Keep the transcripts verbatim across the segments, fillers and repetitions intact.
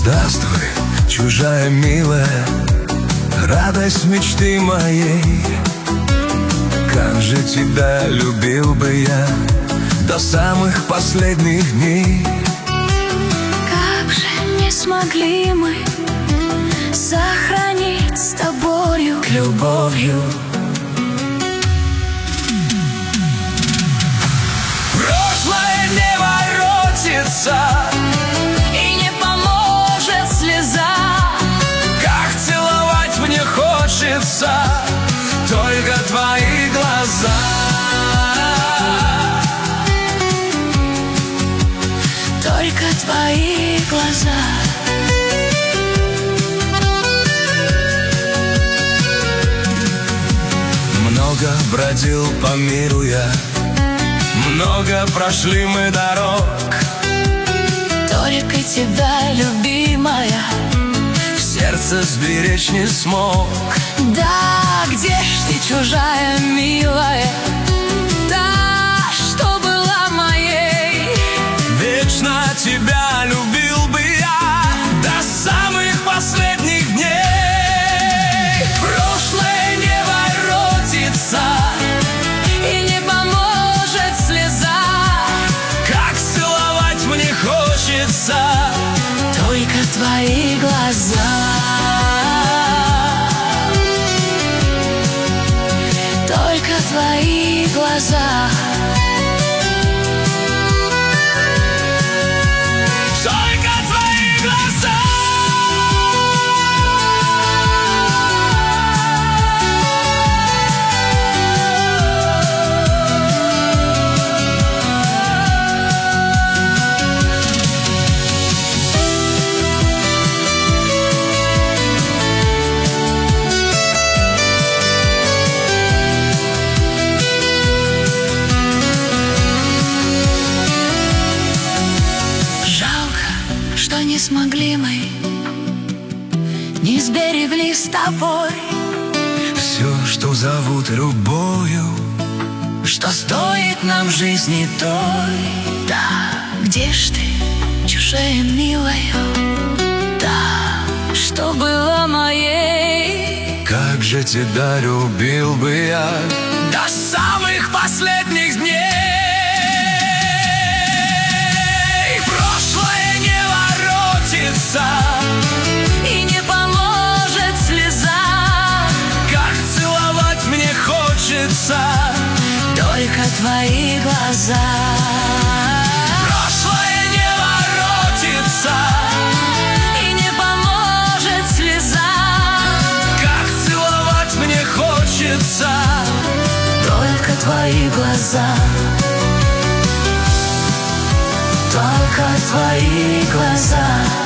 Здравствуй, чужая милая, радость мечты моей. Как же тебя любил бы я до самых последних дней. Как же не смогли мы сохранить с тобою любовью. Прошлое не воротится, и не поможет слеза. как целовать мне хочется только твои глаза. Только твои глаза. Много бродил по миру я, много прошли мы дорог. Только тебя, любимая, В сердце сберечь не смог. да, где ж ты, чужая милая, та, что была моей. Вечно тебя любил бы я до самых последних дней. Прошлое не воротится, И не поможет слеза. как целовать мне хочется Только твои глаза. Только твои глаза. только твои глаза. Жалко, что не смогли мы, не сберегли с тобой, Все, что зовут любовью, что стоит нам жизни той. Да, где ж ты, чужая милая, да, что была моей. как же тебя любил бы я до самых последних дней. Прошлое не воротится, И не поможет слеза. как целовать мне хочется Только твои глаза. прошлое не воротится, И не поможет слеза. как целовать мне хочется Только твои глаза. Только твои глаза.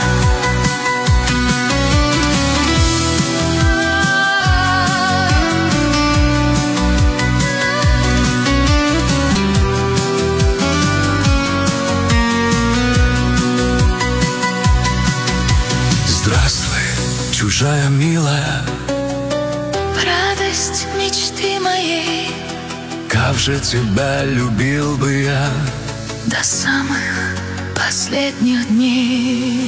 Здравствуй, чужая милая, Радость мечты моей как же тебя любил бы я до самых последних дней.